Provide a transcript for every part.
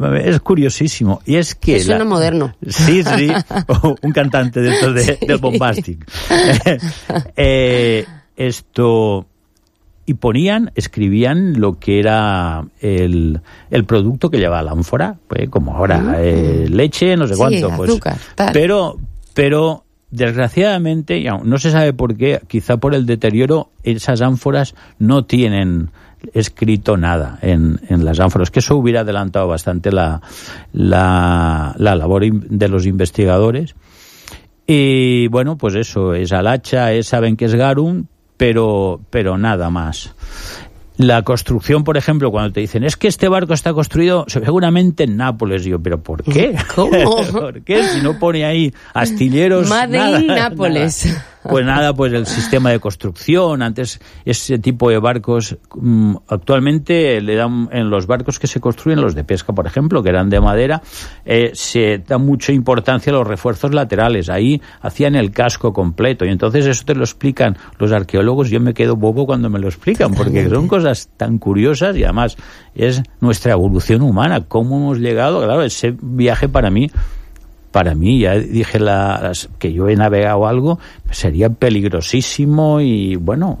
es curiosísimo. Y es que... Suena moderno. Sí, un cantante de estos del Bombastic. Y escribían lo que era el producto que llevaba la ánfora, pues, como ahora, leche, no sé cuánto. Azúcar, pues, pero desgraciadamente, y aún no se sabe por qué, quizá por el deterioro, esas ánforas no tienen escrito nada en las ánforas, que eso hubiera adelantado bastante la labor de los investigadores. Y bueno, pues eso, es Alacha, saben que es garum, pero nada más. La construcción, por ejemplo, cuando te dicen, es que este barco está construido seguramente en Nápoles. Yo, ¿pero por qué? ¿Cómo? ¿Por qué? Si no pone ahí astilleros, Made in Nápoles. Nada. Pues nada, pues el sistema de construcción, antes ese tipo de barcos, actualmente le dan, en los barcos que se construyen, los de pesca, por ejemplo, que eran de madera, se da mucha importancia a los refuerzos laterales. Ahí hacían el casco completo, y entonces eso te lo explican los arqueólogos. Yo me quedo bobo cuando me lo explican, porque son cosas tan curiosas, y además es nuestra evolución humana, cómo hemos llegado. Claro, ese viaje para mí, ya dije que yo he navegado algo, sería peligrosísimo. Y bueno,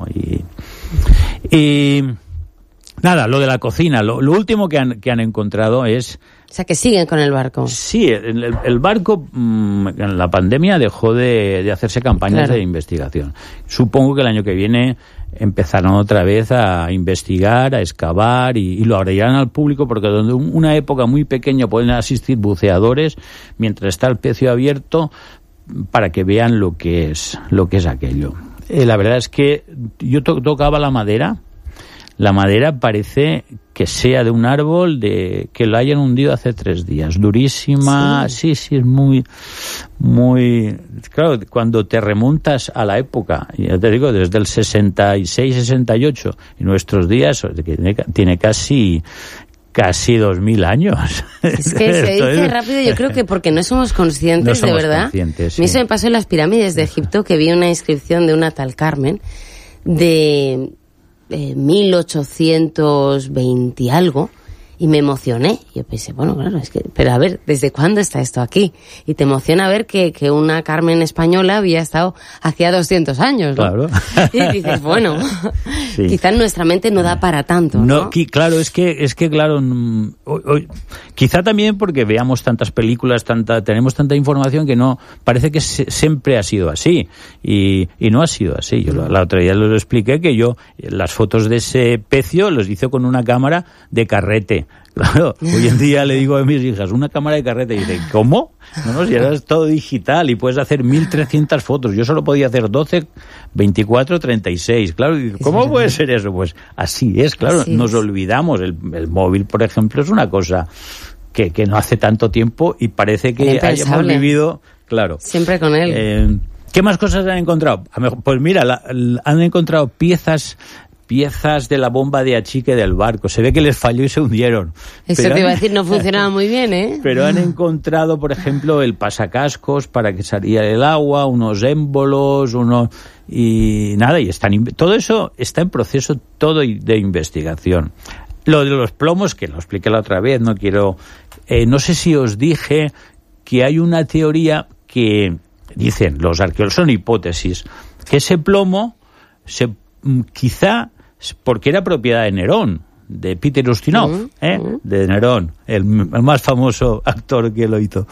y nada, lo de la cocina, lo último que han encontrado es... O sea, que siguen con el barco. Sí, el barco en la pandemia dejó de hacerse campañas de investigación. Supongo que el año que viene empezarán otra vez a investigar, a excavar, y lo abrirán al público, porque donde una época muy pequeña pueden asistir buceadores mientras está el pecio abierto, para que vean lo que es aquello. La verdad es que yo tocaba la madera. La madera parece que sea de un árbol que lo hayan hundido hace 3 días. Durísima, sí, es muy... Claro, cuando te remontas a la época, ya te digo, desde el 66, 68, y nuestros días, tiene casi 2000 años. Es que se dice rápido, yo creo que porque no somos conscientes, de verdad. Sí. A mí se me pasó en las pirámides de Egipto, que vi una inscripción de una tal Carmen, de 1820 y algo, y me emocioné. Yo pensé, bueno, claro, es que, pero a ver, ¿desde cuándo está esto aquí? Y te emociona ver que una Carmen española había estado hacía 200 años, ¿no? Claro. Y dices, bueno, quizás nuestra mente no da para tanto, ¿no? Claro, es que claro, quizá también porque veamos tantas películas, tenemos tanta información, que no, parece que siempre ha sido así, y no ha sido así. Yo la otra día les expliqué que yo las fotos de ese pecio los hice con una cámara de carrete. Claro, hoy en día le digo a mis hijas, una cámara de carrete, y dicen, ¿cómo? No, si ahora es todo digital y puedes hacer 1300 fotos. Yo solo podía hacer 12, 24, 36. Claro, ¿cómo puede ser eso? Pues así es, claro, nos olvidamos. El móvil, por ejemplo, es una cosa que no hace tanto tiempo, y parece que hayamos vivido, claro. Siempre con él. ¿Qué más cosas han encontrado? Pues mira, han encontrado piezas de la bomba de achique del barco. Se ve que les falló y se hundieron. Eso te iba a decir, no funcionaba muy bien, ¿eh? Pero han encontrado, por ejemplo, el pasacascos para que saliera el agua, unos émbolos, y nada, y todo eso está en proceso de investigación. Lo de los plomos, que lo expliqué la otra vez, no sé si os dije que hay una teoría que dicen los arqueólogos, son hipótesis, que ese plomo quizá porque era propiedad de Nerón, de Peter Ustinov, de Nerón, el más famoso actor que lo hizo.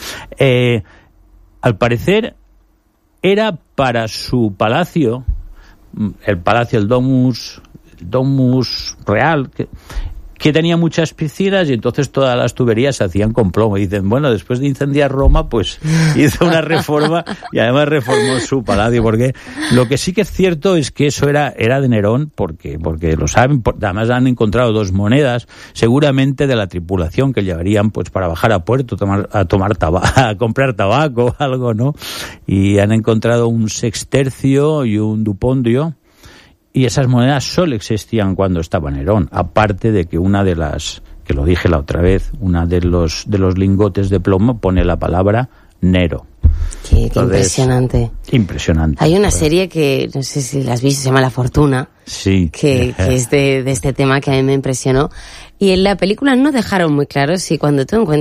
Al parecer era para su palacio, el Domus Real, que tenía muchas piscinas, y entonces todas las tuberías se hacían con plomo. Y dicen, bueno, después de incendiar Roma, pues hizo una reforma y además reformó su palacio, porque lo que sí que es cierto es que eso era de Nerón, porque lo saben. Además han encontrado 2 monedas, seguramente de la tripulación, que llevarían pues para bajar a puerto, a comprar tabaco, algo, ¿no? Y han encontrado un sextercio y un dupondio. Y esas monedas solo existían cuando estaba Nerón, aparte de que una de las, que lo dije la otra vez, una de los lingotes de plomo pone la palabra Nero. Qué impresionante. Impresionante. Hay una serie que, no sé si la has visto, se llama La Fortuna. Sí. Que es de este tema, que a mí me impresionó. Y en la película no dejaron muy claro si cuando tú encuentras